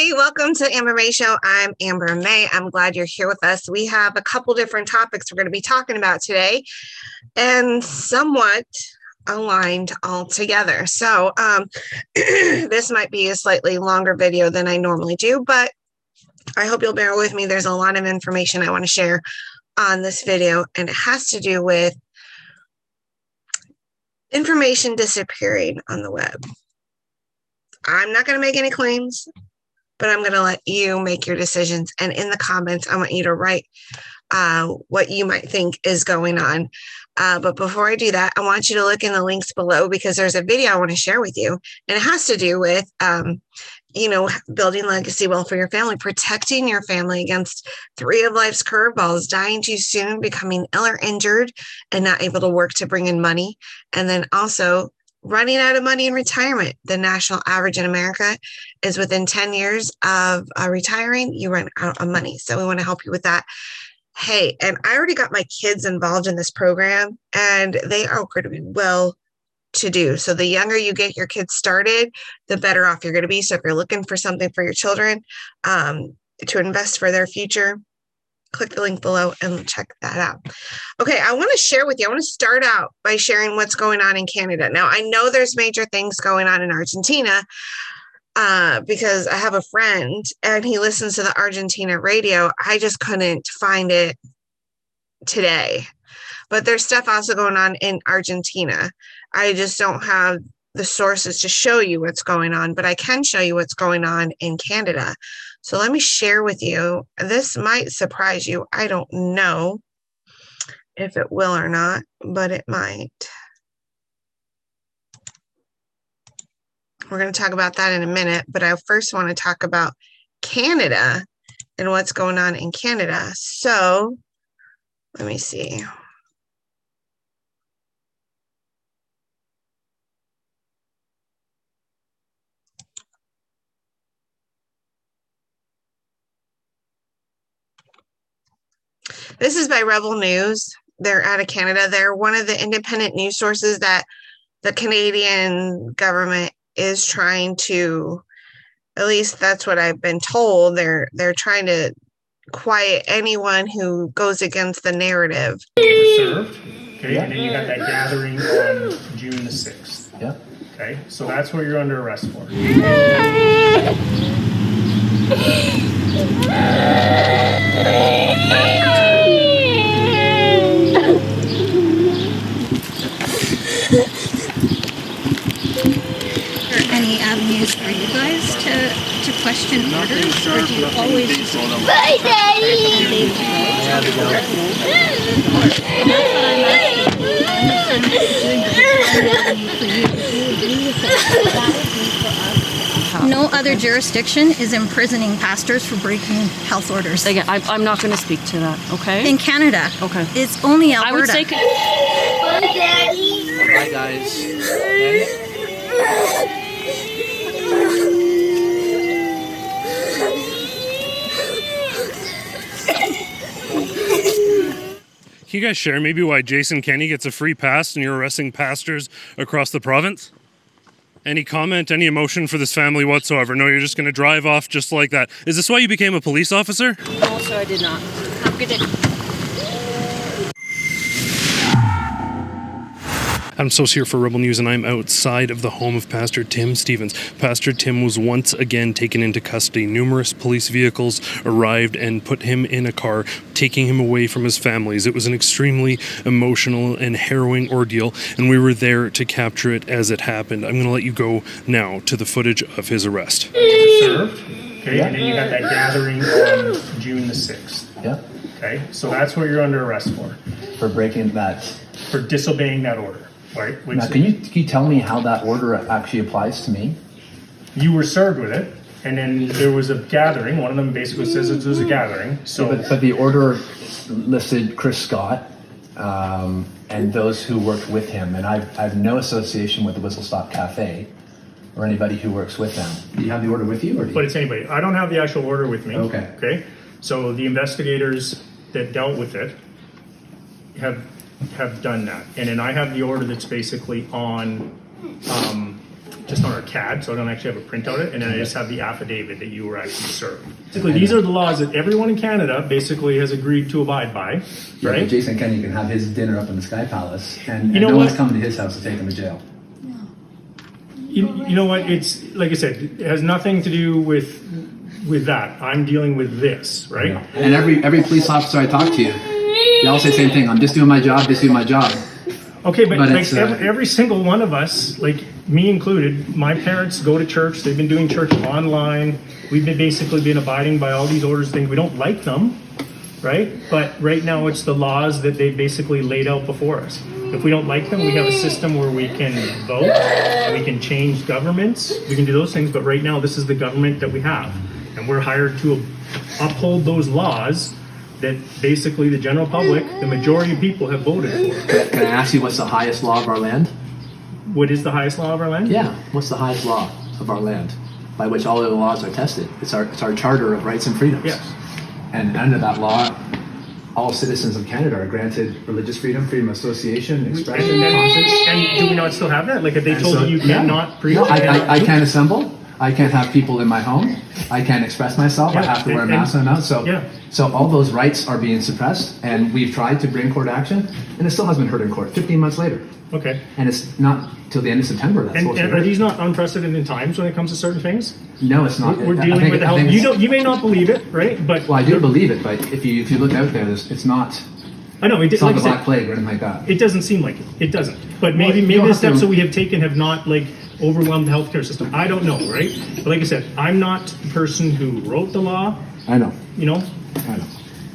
Hey, welcome to Amber May Show. I'm Amber May. I'm glad you're here with us. We have a couple different topics we're going to be talking about today and somewhat aligned all together. So this might be a slightly longer video than I normally do, but I hope you'll bear with me. There's a lot of information I want to share on this video, and it has to do with information disappearing on the web. I'm not going to make any claims, but I'm going to let you make your decisions. And in the comments, I want you to write what you might think is going on. But before I do that, I want you to look in the links below because there's a video I want to share with you. And it has to do with, building legacy wealth for your family, protecting your family against 3 of life's curveballs: dying too soon, becoming ill or injured, and not able to work to bring in money. And then also running out of money in retirement. The national average in America is within 10 years of retiring, you run out of money. So we want to help you with that. Hey, and I already got my kids involved in this program, and they are going to be well to do. So the younger you get your kids started, the better off you're going to be. So if you're looking for something for your children to invest for their future, click the link below and check that out. Okay, I want to share with you. I want to start out by sharing what's going on in Canada. Now, I know there's major things going on in Argentina because I have a friend and he listens to the Argentina radio. I just couldn't find it today. But there's stuff also going on in Argentina. I just don't have the sources to show you what's going on, but I can show you what's going on in Canada. So let me share with you. This might surprise you. I don't know if it will or not, but it might. We're going to talk about that in a minute, but I first want to talk about Canada and what's going on in Canada. So let me see. This is by Rebel News. They're out of Canada. They're one of the independent news sources that the Canadian government is trying to, at least that's what I've been told, they're trying to quiet anyone who goes against the narrative. Served, okay, yeah. And then you got that gathering on June the 6th. Yeah. Okay, so that's what you're under arrest for. Any avenues for you guys to question orders, or do you always just Bye, Daddy! No other jurisdiction is imprisoning pastors for breaking health orders. Again, I'm not going to speak to that, okay? In Canada. Okay. It's only Alberta. I would say... Bye, Daddy! Bye, guys. Okay. Can you guys share maybe why Jason Kenney gets a free pass and you're arresting pastors across the province? Any comment, any emotion for this family whatsoever? No, you're just going to drive off just like that. Is this why you became a police officer? No, sir, I did not. Have a good day. Adam Sos here for Rebel News, and I'm outside of the home of Pastor Tim Stevens. Pastor Tim was once again taken into custody. Numerous police vehicles arrived and put him in a car, taking him away from his families. It was an extremely emotional and harrowing ordeal, and we were there to capture it as it happened. I'm going to let you go now to the footage of his arrest. Served, okay, yeah. And then you got that gathering on June the 6th. Yeah. Okay, so that's what you're under arrest for. For breaking that. For disobeying that order, right? Which now, can you tell me how that order actually applies to me? You were served with it, and then there was a gathering. One of them basically says it was a gathering. So, yeah, but the order listed Chris Scott and those who worked with him, and I have no association with the Whistle Stop Cafe or anybody who works with them. Do you have the order with you, or do you? But it's anybody. I don't have the actual order with me. Okay. Okay. So the investigators that dealt with it have done that, and then I have the order that's basically on just on our CAD, so I don't actually have a printout of it, and then I just have the affidavit that you were actually served. Basically, these are the laws that everyone in Canada basically has agreed to abide by, Yeah, but right? Jason Kenney can have his dinner up in the Sky Palace, and You know no one's what? coming to his house to take him to jail. You know what? It's like I said, it has nothing to do with that. I'm dealing with this, right? And every police officer I talk to, they all say the same thing. I'm just doing my job, just doing my job. Okay, but But like it's, every single one of us, like me included, my parents go to church. They've been doing church online. We've basically been abiding by all these orders, things. We don't like them, right? But right now it's the laws that they basically laid out before us. If we don't like them, we have a system where we can vote, we can change governments, we can do those things. But right now, this is the government that we have. And we're hired to uphold those laws that basically the general public, the majority of people have voted for. Can I ask you what's the highest law of our land? What is the highest law of our land? Yeah, what's the highest law of our land by which all other laws are tested? It's our Charter of Rights and Freedoms. Yes. And under that law, all citizens of Canada are granted religious freedom, freedom of association, expression, conscience. And do we not still have that? Like, if they told So, you you yeah. cannot preach? No, I can't assemble. I can't have people in my home. I can't express myself. I Yeah, have to wear a and- mask when I'm out. So, yeah. so all those rights are being suppressed, and we've tried to bring court action, and it still hasn't been heard in court. 15 months later, Okay. and it's not till the end of September that's And, supposed to and be are heard. these not unprecedented times when it comes to certain things? No, it's not. We're I dealing think- with the I health. think You it's- don't. You may not believe it, right? But Well, I do believe it, but if you look out there, it's not. I know it, It's not like the I said, Black Plague or anything like that. it doesn't seem like it. It doesn't. But Well, maybe you maybe don't the have steps to- that we have taken have not like overwhelmed the healthcare system. I don't know, right? But like I said, I'm not the person who wrote the law. I know. You know, I know.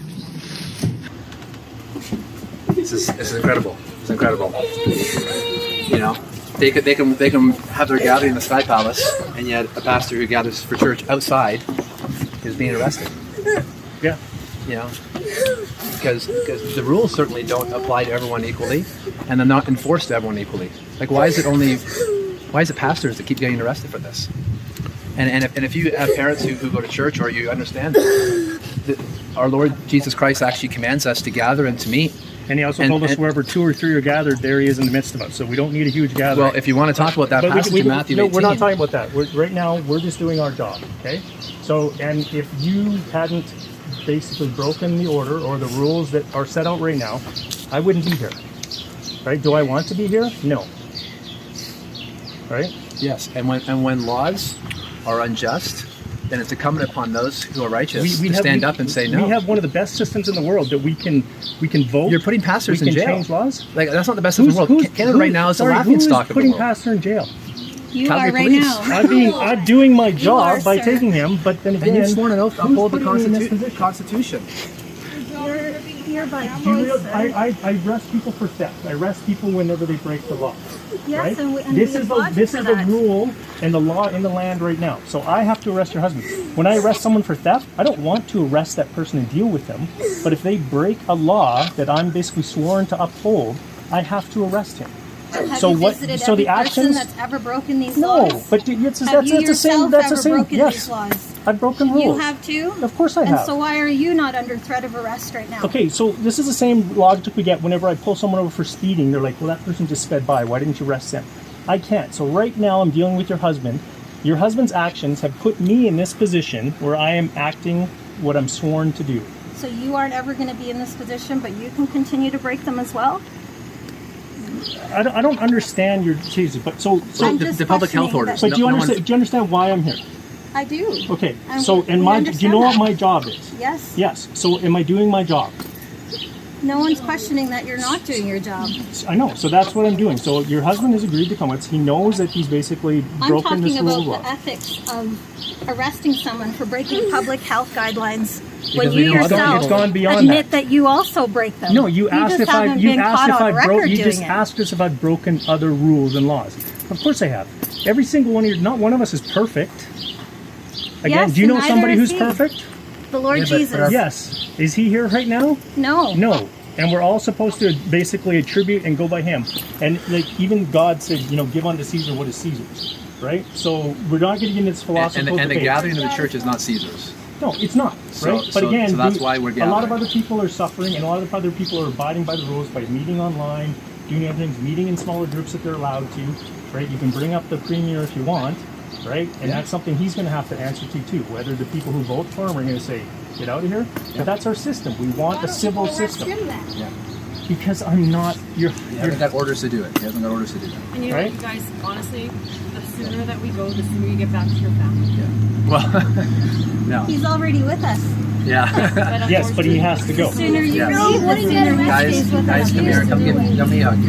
This is incredible. It's incredible. You know, they can have their gathering in the Sky Palace, and yet a pastor who gathers for church outside is being arrested. yeah. You know, because the rules certainly don't apply to everyone equally, and they're not enforced to everyone equally. Like, why is it pastors that keep getting arrested for this? And if you have parents who go to church, or you understand that our Lord Jesus Christ actually commands us to gather and to meet. And he also And- told us and- wherever 2 or 3 are gathered, there he is in the midst of us. So we don't need a huge gathering. Well, if you want to talk about that But passage in Matthew 18, no, we're not talking about that. Right now, we're just doing our job, okay? So, and if you hadn't basically broken the order or the rules that are set out right now, I wouldn't be here, right? Do I want to be here? No. Right? yes, and when laws are unjust, then it's incumbent upon those who are righteous to stand up and say no. We have one of the best systems in the world that we can vote. You're putting pastors we in can jail. change laws. Like, that's not the best in the world. Canada right now is the laughing stock of the putting world. pastor in jail? You Calgary are right Police. now. I'm doing my job are, by sir. taking him, but then again, And you've sworn an oath to who's uphold the putting me in this position? Constitution. You're by Do you realize I arrest people for theft. I arrest people whenever they break the law. Yes, Right? and This we is applaud you this for is the that. rule and the law in the land right now. So I have to arrest your husband. When I arrest someone for theft, I don't want to arrest that person and deal with them. But if they break a law that I'm basically sworn to uphold, I have to arrest him. Have So you what? visited So the every person actions. that's ever broken these No, laws? but it's Have you that's the same. yourself That's the ever same. broken Yes, these laws? I've broken rules. You have too? Of course I And have. so why are you not under threat of arrest right now? Okay, so this is the same logic we get whenever I pull someone over for speeding. They're like, well, that person just sped by. Why didn't you arrest them? I can't. So right now I'm dealing with your husband. Your husband's actions have put me in this position where I am acting what I'm sworn to do. So you aren't ever going to be in this position, but you can continue to break them as well? I don't understand your Jesus, but so I'm the, just the public health questioning orders. but that- do you no understand? one's- Do you understand why I'm here? I do. Okay, And so we do you understand know what that. my job is? Yes. Yes. So am I doing my job? No one's questioning that you're not doing your job. I know. So that's what I'm doing. So your husband has agreed to come with us. He knows that he's basically I'm broken this talking rule about of the law. ethics of arresting someone for breaking public health guidelines when Because we you know other yourself It's gone beyond admit that you also break them. No, you asked just if I haven't you been asked caught if on I broke record you doing just it. asked us if I've broken other rules and laws. Of course I have. Every single one of you, not one of us is perfect. Again, Yes, do you know and somebody neither who's is he. perfect? The Lord Yeah, but Jesus. our- Yes. Is he here right now? No. No. And we're all supposed to basically attribute and go by him. And like even God said, give unto Caesar what is Caesar's. Right? So we're not getting into this And, philosophical and the debate. gathering of the church is not Caesar's. No, it's not. So- Right? so- But again, so that's why we're a lot of gathering. other people are suffering, and a lot of other people are abiding by the rules by meeting online, doing other things, meeting in smaller groups that they're allowed to. right? You can bring up the premier if you want, right? And that's something he's going to have to answer to too. Whether the people who vote for him are going to say, "Get out of here," but that's our system. We want a civil system. Yeah. Because I'm not your. He hasn't got orders to do it. He hasn't got orders to do that. And you know Right? what, you guys, honestly, the sooner that we go, the sooner you get back to your family. Yeah. Well, no. He's already with us. Yeah. Yes, but he has to go. The sooner you Yes. leave, the sooner he Guys, stays with us. come here. Come give me a hug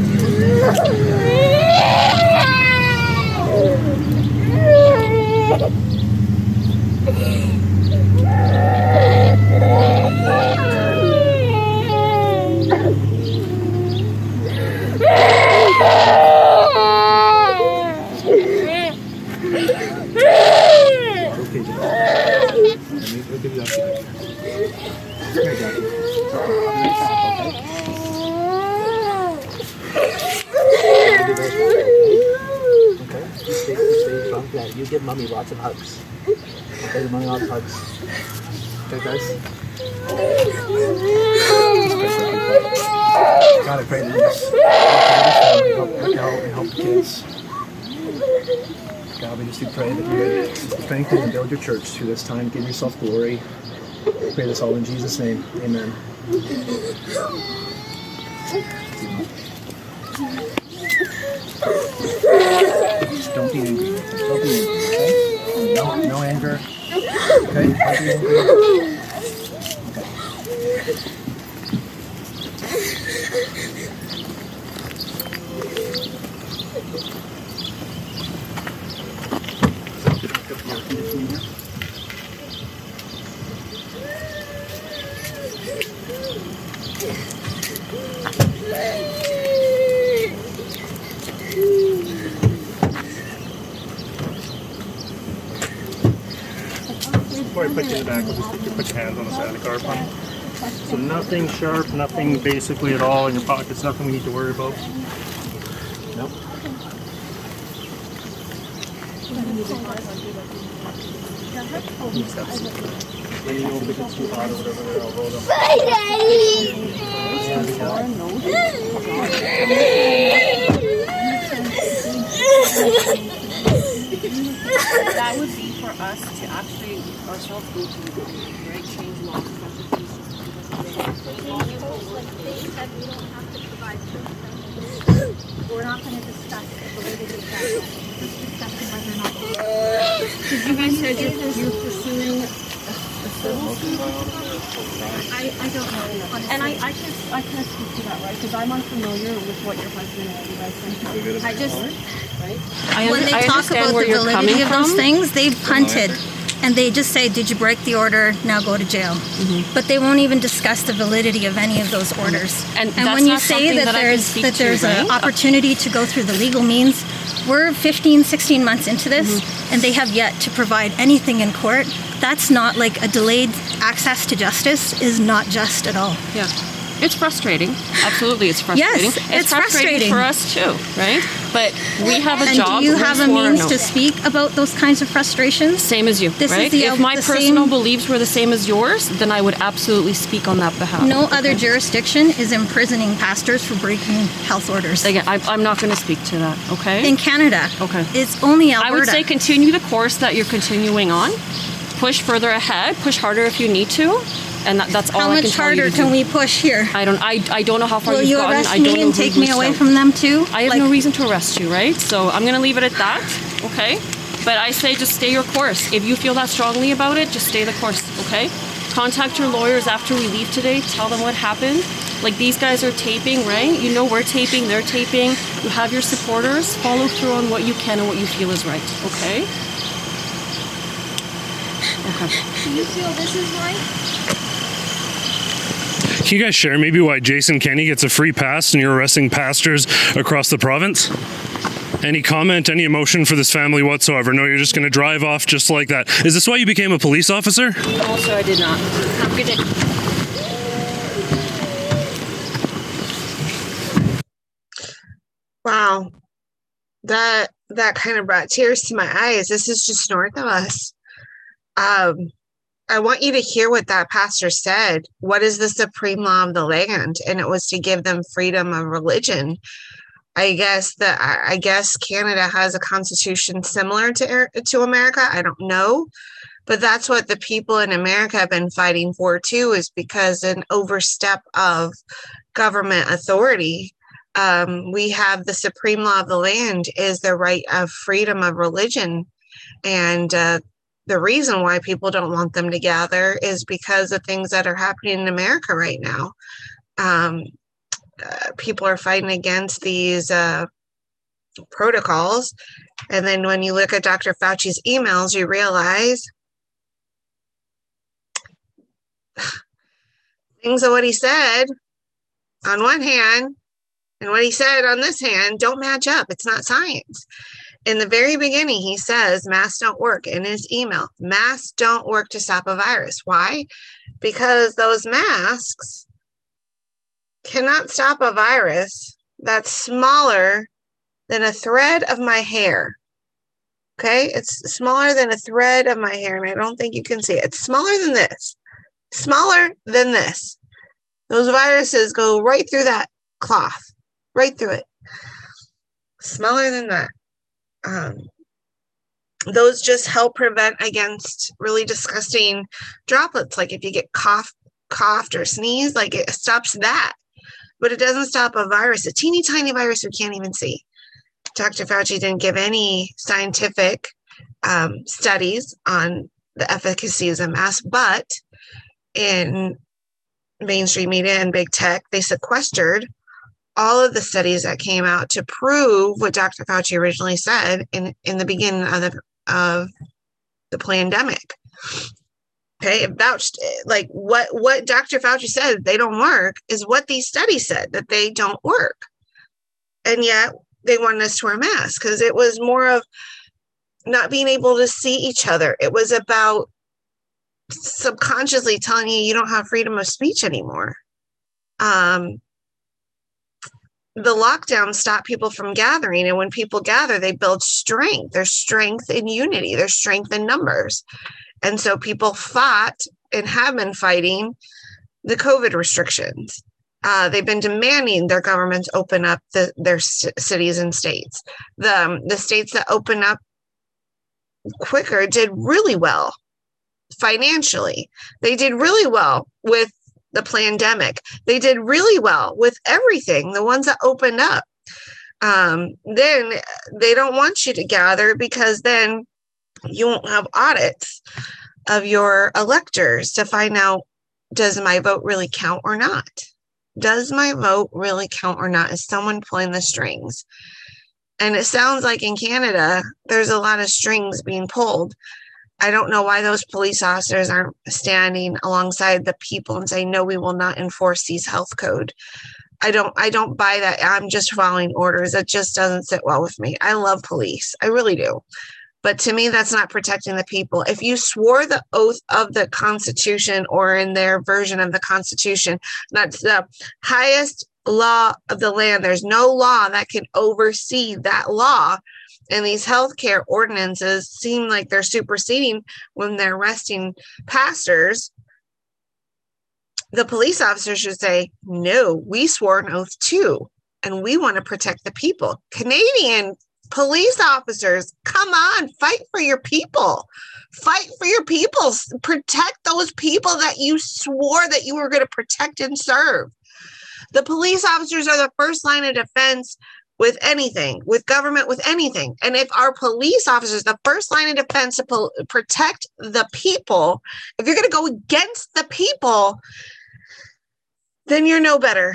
We'll give you a hug. Here, Jackie. Okay, you stay strong. Yeah, you give mommy lots of hugs. Okay, give mommy lots of hugs. Okay, guys? God, I pray that you just help out and help the kids. God, we just do pray that you would strengthen and build your church through this time. Give yourself glory. We pray this all in Jesus' name. Amen. Just don't be angry. Don't be angry, okay? No anger. Okay? Don't be angry. Before I put you in the back, I'll just get you to put your hands on the side of the car for me. So nothing sharp, nothing basically at all in your pockets, nothing we need to worry about. Nope. Maybe you won't think it's too hot or whatever, there, I'll roll them. Bye, Daddy. That would be for us to actually ourselves go to the government, right? Change laws, special We're not going to discuss the validity of that. Just discussing whether or not. You guys said you're pursuing a civil suit? I don't know. And I can't speak to that, right? Because I'm unfamiliar with what your husband and you guys think. I just, When they talk about the validity of those things, they've punted. And they just say, did you break the order? Now go to jail. But they won't even discuss the validity of any of those orders. And that's when you not say something that that I can speak to, there's an right? opportunity to go through the legal means, we're 15, 16 months into this, and they have yet to provide anything in court. That's not like a delayed access to justice is not just at all. Yeah. It's frustrating. Absolutely, it's frustrating. Yes, it's frustrating frustrating. for us too, right? But we have a And job. do you have a means no. to speak about those kinds of frustrations? Same as you, This is right? the- If my the personal same- beliefs were the same as yours, then I would absolutely speak on that behalf. No other jurisdiction is imprisoning pastors for breaking health orders. Again, I'm not going to speak to that, okay? In Canada, Okay. it's only Alberta. I would say continue the course that you're continuing on. Push further ahead. Push harder if you need to. And that's all How I can much tell you harder to do. can we push here? I don't know how far Will you've you gotten. arrest I don't me know and who take me reached away out. from them too? I have no reason to arrest you, right? So I'm going to leave it at that, okay? But I say just stay your course. If you feel that strongly about it, just stay the course, okay? Contact your lawyers after we leave today. Tell them what happened. Like, these guys are taping, right? You know we're taping, they're taping. You have your supporters. Follow through on what you can and what you feel is right, okay? Okay. Do you feel this is right? Can you guys share maybe why Jason Kenney gets a free pass and you're arresting pastors across the province? Any comment, any emotion for this family whatsoever? No, you're just going to drive off just like that. Is this why you became a police officer? Also, I did not. Have a good day. Wow. That kind of brought tears to my eyes. This is just north of us. I want you to hear what that pastor said. What is the supreme law of the land? And it was to give them freedom of religion. I guess Canada has a constitution similar to America. I don't know, but that's what the people in America have been fighting for too, is because an overstep of government authority. We have the supreme law of the land is the right of freedom of religion, and the reason why people don't want them to gather is because of things that are happening in America right now. People are fighting against these protocols. And then when you look at Dr. Fauci's emails, you realize things of what he said on one hand and what he said on this hand don't match up. It's not science. In the very beginning, he says masks don't work in his email. Masks don't work to stop a virus. Why? Because those masks cannot stop a virus that's smaller than a thread of my hair. Okay? It's smaller than a thread of my hair, and I don't think you can see it. It's smaller than this. Smaller than this. Those viruses go right through that cloth. Right through it. Smaller than that. Those just help prevent against really disgusting droplets. Like if you get coughed or sneezed, like it stops that. But it doesn't stop a virus, a teeny tiny virus we can't even see. Dr. Fauci didn't give any scientific studies on the efficacy of a mask, but in mainstream media and big tech, they sequestered all of the studies that came out to prove what Dr. Fauci originally said in the beginning of the pandemic. Okay, about like what Dr. Fauci said they don't work is what these studies said that they don't work, and yet they wanted us to wear masks because it was more of not being able to see each other. It was about subconsciously telling you don't have freedom of speech anymore. The lockdown stopped people from gathering. And when people gather, they build strength. There's strength in unity. There's strength in numbers. And so people fought and have been fighting the COVID restrictions. They've been demanding their governments open up their cities and states. The states that open up quicker did really well financially. They did really well with the pandemic. They did really well with everything, the ones that opened up. Then they don't want you to gather because then you won't have audits of your electors to find out, does my vote really count or not? Does my vote really count or not? Is someone pulling the strings? And it sounds like in Canada, there's a lot of strings being pulled. I don't know why those police officers aren't standing alongside the people and saying, no, we will not enforce these health code. I don't buy that. I'm just following orders. It just doesn't sit well with me. I love police. I really do. But to me, that's not protecting the people. If you swore the oath of the Constitution, or in their version of the Constitution, that's the highest law of the land. There's no law that can oversee that law. And these healthcare ordinances seem like they're superseding when they're arresting pastors. The police officers should say, no, we swore an oath too, and we want to protect the people. Canadian police officers, come on, fight for your people. Fight for your people. Protect those people that you swore that you were going to protect and serve. The police officers are the first line of defense with anything, with government, with anything. And if our police officers, the first line of defense to protect the people, if you're going to go against the people, then you're no better.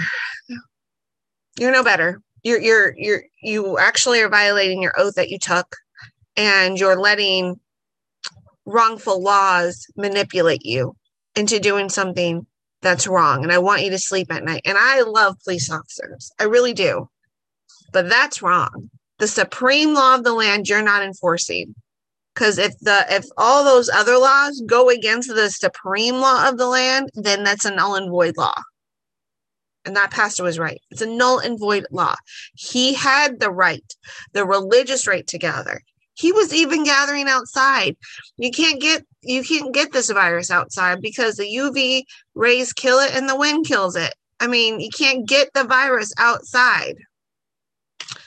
You're no better. You actually are violating your oath that you took, and you're letting wrongful laws manipulate you into doing something that's wrong. And I want you to sleep at night. And I love police officers. I really do. But that's wrong. The supreme law of the land, you're not enforcing. Because if all those other laws go against the supreme law of the land, then that's a null and void law. And that pastor was right. It's a null and void law. He had the right, the religious right to gather. He was even gathering outside. You can't get this virus outside because the UV rays kill it and the wind kills it. I mean, you can't get the virus outside.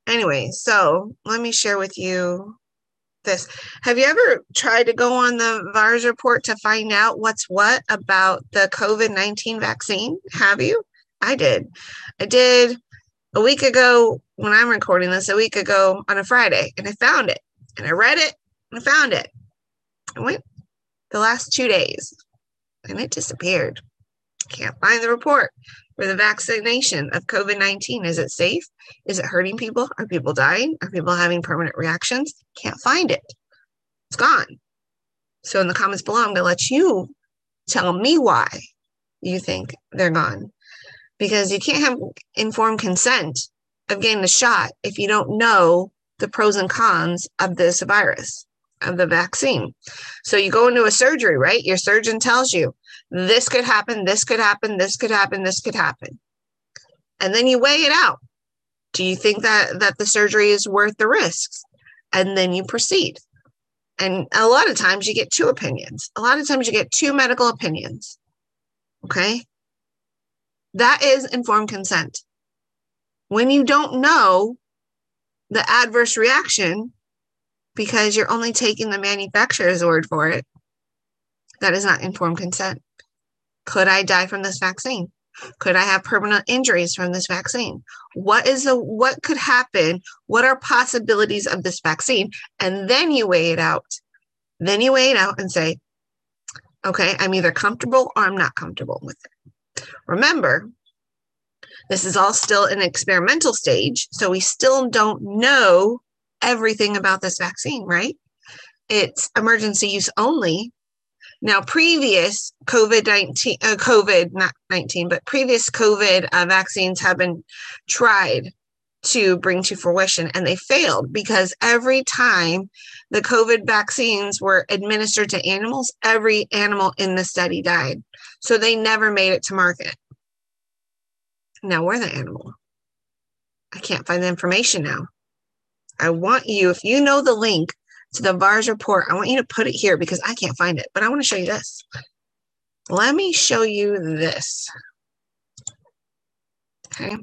Anyway, so let me share with you this. Have you ever tried to go on the VAERS report to find out what's what about the COVID-19 vaccine? Have you? I did. I did a week ago when I'm recording this, a week ago on a Friday, and I found it. And I read it and I found it. I went the last 2 days and it disappeared. Can't find the report for the vaccination of COVID-19. Is it safe? Is it hurting people? Are people dying? Are people having permanent reactions? Can't find it. It's gone. So in the comments below, I'm going to let you tell me why you think they're gone. Because you can't have informed consent of getting the shot if you don't know the pros and cons of this virus, of the vaccine. So you go into a surgery, right? Your surgeon tells you, this could happen, this could happen, this could happen, this could happen. And then you weigh it out. Do you think that the surgery is worth the risks? And then you proceed. And a lot of times you get two opinions. A lot of times you get two medical opinions. Okay? That is informed consent. When you don't know the adverse reaction because you're only taking the manufacturer's word for it, that is not informed consent. Could I die from this vaccine? Could I have permanent injuries from this vaccine? What could happen? What are possibilities of this vaccine? And then you weigh it out. Then you weigh it out and say, okay, I'm either comfortable or I'm not comfortable with it. Remember, this is all still in experimental stage, so we still don't know everything about this vaccine, right? It's emergency use only. Now, previous previous COVID vaccines have been tried to bring to fruition, and they failed because every time the COVID vaccines were administered to animals, every animal in the study died. So they never made it to market. Now we're the animal. I can't find the information now. I want you, if you know the link to the VAERS report, I want you to put it here because I can't find it, but I want to show you this. Let me show you this. Okay.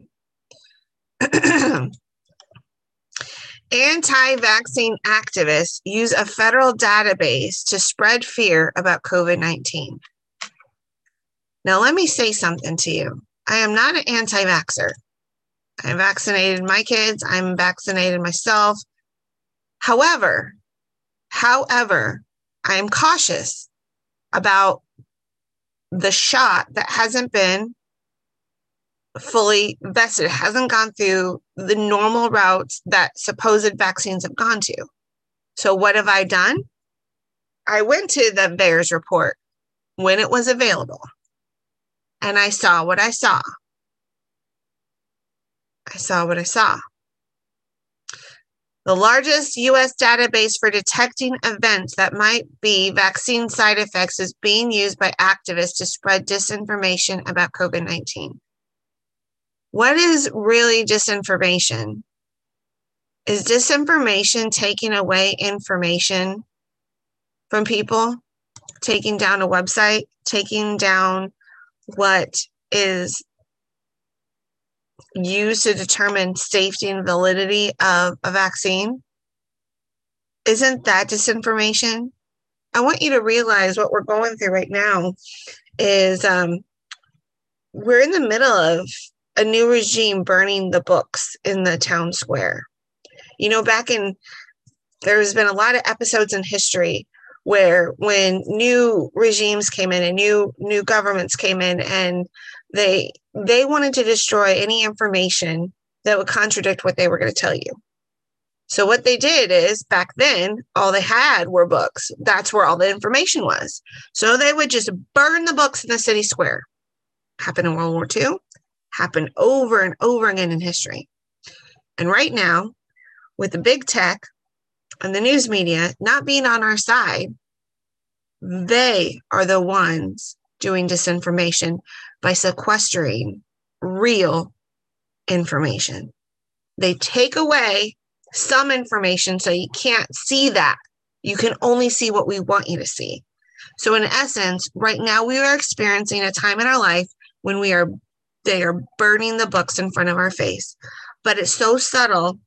Anti-vaccine activists use a federal database to spread fear about COVID-19. Now, let me say something to you. I am not an anti-vaxxer. I vaccinated my kids. I'm vaccinated myself. However, I am cautious about the shot that hasn't been fully vested. It hasn't gone through the normal routes that supposed vaccines have gone to. So what have I done? I went to the VAERS report when it was available, and I saw what I saw. I saw what I saw. The largest U.S. database for detecting events that might be vaccine side effects is being used by activists to spread disinformation about COVID-19. What is really disinformation? Is disinformation taking away information from people? Taking down a website? Taking down what is used to determine safety and validity of a vaccine? Isn't that disinformation? I want you to realize what we're going through right now is we're in the middle of a new regime burning the books in the town square. You know, there's been a lot of episodes in history where when new regimes came in and new governments came in and they wanted to destroy any information that would contradict what they were going to tell you. So what they did is back then, all they had were books. That's where all the information was. So they would just burn the books in the city square. Happened in World War II, happened over and over again in history. And right now, with the big tech and the news media not being on our side, they are the ones doing disinformation by sequestering real information. They take away some information so you can't see that. You can only see what we want you to see. So in essence, right now we are experiencing a time in our life when they are burning the books in front of our face. But it's so subtle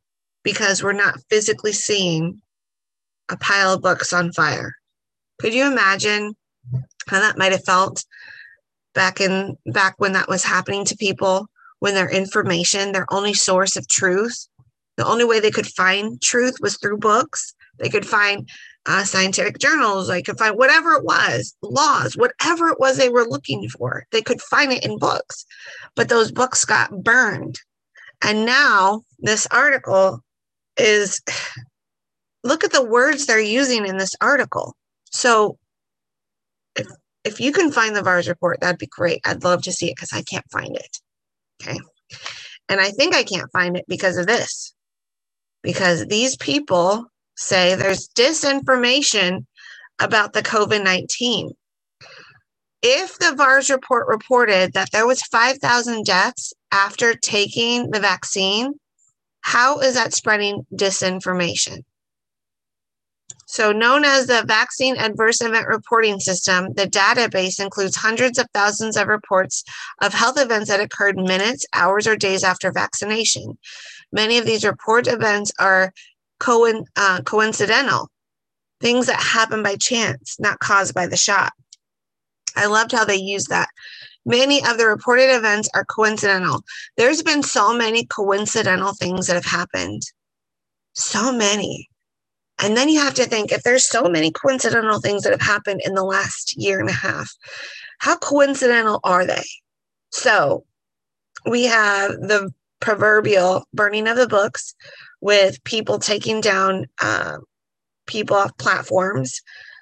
because we're not physically seeing a pile of books on fire. Could you imagine how that might have felt back when that was happening to people, when their information, their only source of truth, the only way they could find truth was through books? They could find scientific journals, they could find whatever it was, laws, whatever it was they were looking for. They could find it in books, but those books got burned. And now this article is, look at the words they're using in this article. So if you can find the VARS report, that'd be great. I'd love to see it because I can't find it. Okay. And I think I can't find it because of this. Because these people say there's disinformation about the COVID-19. If the VARS report reported that there was 5,000 deaths after taking the vaccine, how is that spreading disinformation? So known as the Vaccine Adverse Event Reporting System, the database includes hundreds of thousands of reports of health events that occurred minutes, hours, or days after vaccination. Many of these report events are coincidental, things that happen by chance, not caused by the shot. I loved how they used that. Many of the reported events are coincidental. There's been so many coincidental things that have happened. So many. And then you have to think, if there's so many coincidental things that have happened in the last year and a half, how coincidental are they? So we have the proverbial burning of the books with people taking down people off platforms,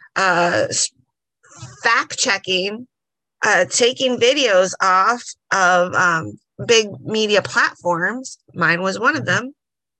fact checking, taking videos off of big media platforms. Mine was one of them.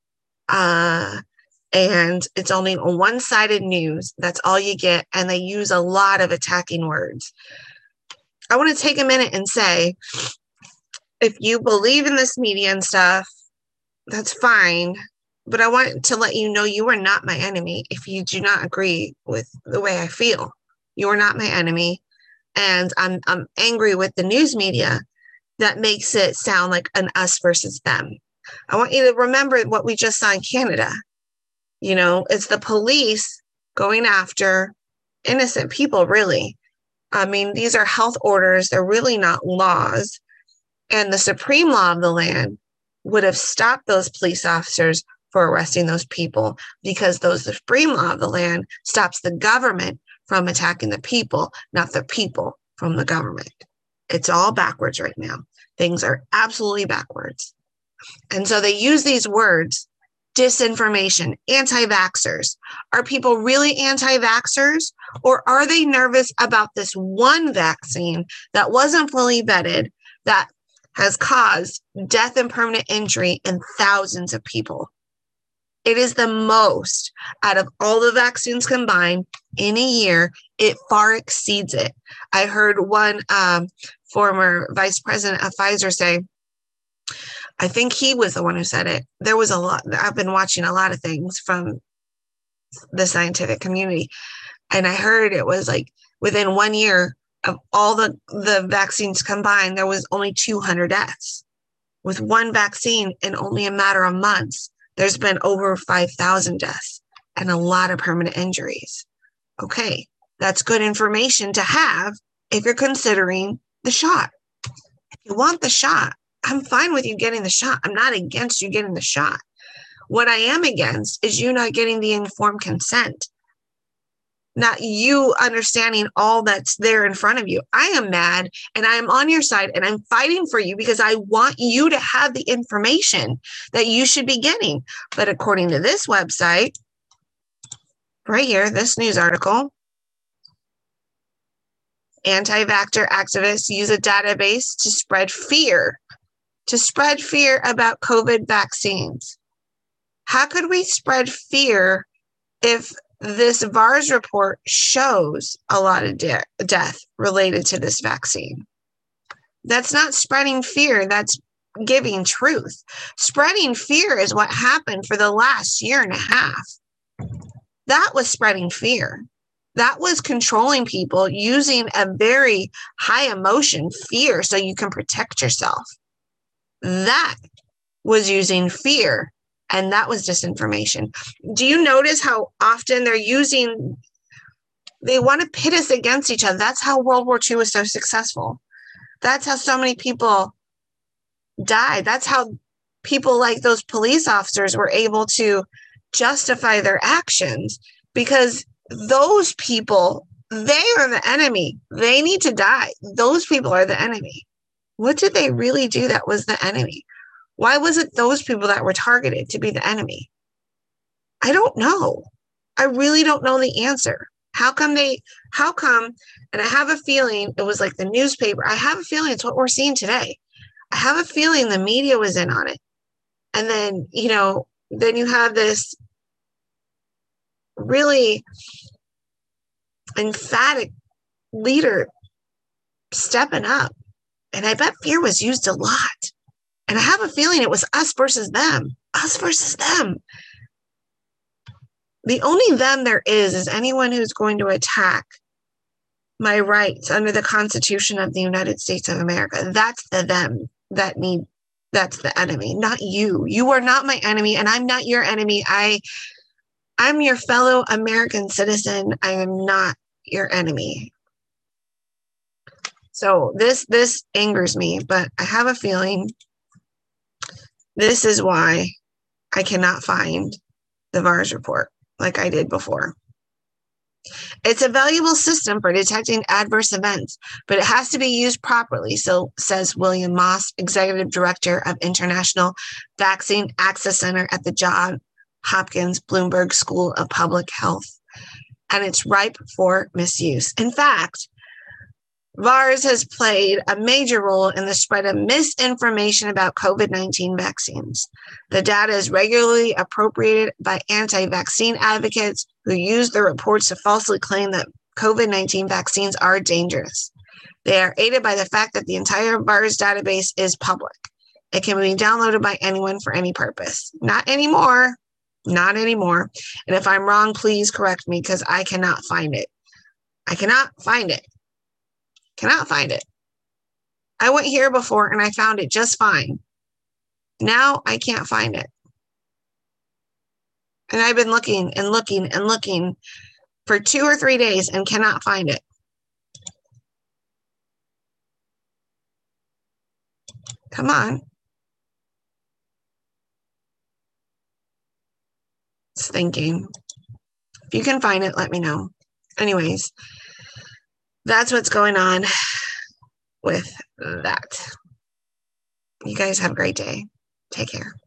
And it's only a one-sided news. That's all you get. And they use a lot of attacking words. I want to take a minute and say, if you believe in this media and stuff, that's fine. But I want to let you know you are not my enemy if you do not agree with the way I feel. You are not my enemy. And I'm angry with the news media that makes it sound like an us versus them. I want you to remember what we just saw in Canada. You know, it's the police going after innocent people, really. I mean, these are health orders. They're really not laws. And the supreme law of the land would have stopped those police officers for arresting those people, because the supreme law of the land stops the government from attacking the people, not the people from the government. It's all backwards right now. Things are absolutely backwards. And so they use these words, disinformation, anti-vaxxers. Are people really anti-vaxxers, or are they nervous about this one vaccine that wasn't fully vetted, that has caused death and permanent injury in thousands of people? It is the most out of all the vaccines combined in a year. It far exceeds it. I heard one former vice president of Pfizer say, I think he was the one who said it. There was a lot. I've been watching a lot of things from the scientific community, and I heard it was like within 1 year of all the vaccines combined, there was only 200 deaths. With one vaccine in only a matter of months, there's been over 5,000 deaths and a lot of permanent injuries. Okay, that's good information to have if you're considering the shot. If you want the shot, I'm fine with you getting the shot. I'm not against you getting the shot. What I am against is you not getting the informed consent, not you understanding all that's there in front of you. I am mad and I am on your side and I'm fighting for you because I want you to have the information that you should be getting. But according to this website, right here, this news article, anti-vaxxer activists use a database to spread fear about COVID vaccines. How could we spread fear if this VARS report shows a lot of death related to this vaccine? That's not spreading fear. That's giving truth. Spreading fear is what happened for the last year and a half. That was spreading fear. That was controlling people using a very high emotion, fear, so you can protect yourself. That was using fear And that was disinformation. Do you notice how often they want to pit us against each other? That's how World War II was so successful. That's how so many people died. That's how people like those police officers were able to justify their actions, because those people, they are the enemy. They need to die. Those people are the enemy. What did they really do that was the enemy? Why was it those people that were targeted to be the enemy? I don't know. I really don't know the answer. How come, and I have a feeling it was like the newspaper. I have a feeling it's what we're seeing today. I have a feeling the media was in on it. And then, then you have this really emphatic leader stepping up. And I bet fear was used a lot. And I have a feeling it was us versus them. Us versus them. The only them there is anyone who's going to attack my rights under the Constitution of the United States of America. That's the them that's the enemy, not you. You are not my enemy, and I'm not your enemy. I'm your fellow American citizen. I am not your enemy. So this angers me, but I have a feeling this is why I cannot find the VAERS report like I did before. It's a valuable system for detecting adverse events, but it has to be used properly, so says William Moss, Executive Director of International Vaccine Access Center at the Johns Hopkins Bloomberg School of Public Health. And it's ripe for misuse. In fact, VAERS has played a major role in the spread of misinformation about COVID-19 vaccines. The data is regularly appropriated by anti-vaccine advocates who use the reports to falsely claim that COVID-19 vaccines are dangerous. They are aided by the fact that the entire VAERS database is public. It can be downloaded by anyone for any purpose. Not anymore. Not anymore. And if I'm wrong, please correct me, because I cannot find it. I cannot find it. Cannot find it. I went here before and I found it just fine. Now I can't find it. And I've been looking and looking and looking for 2 or 3 days and cannot find it. Come on. It's thinking. If you can find it, let me know. Anyways, that's what's going on with that. You guys have a great day. Take care.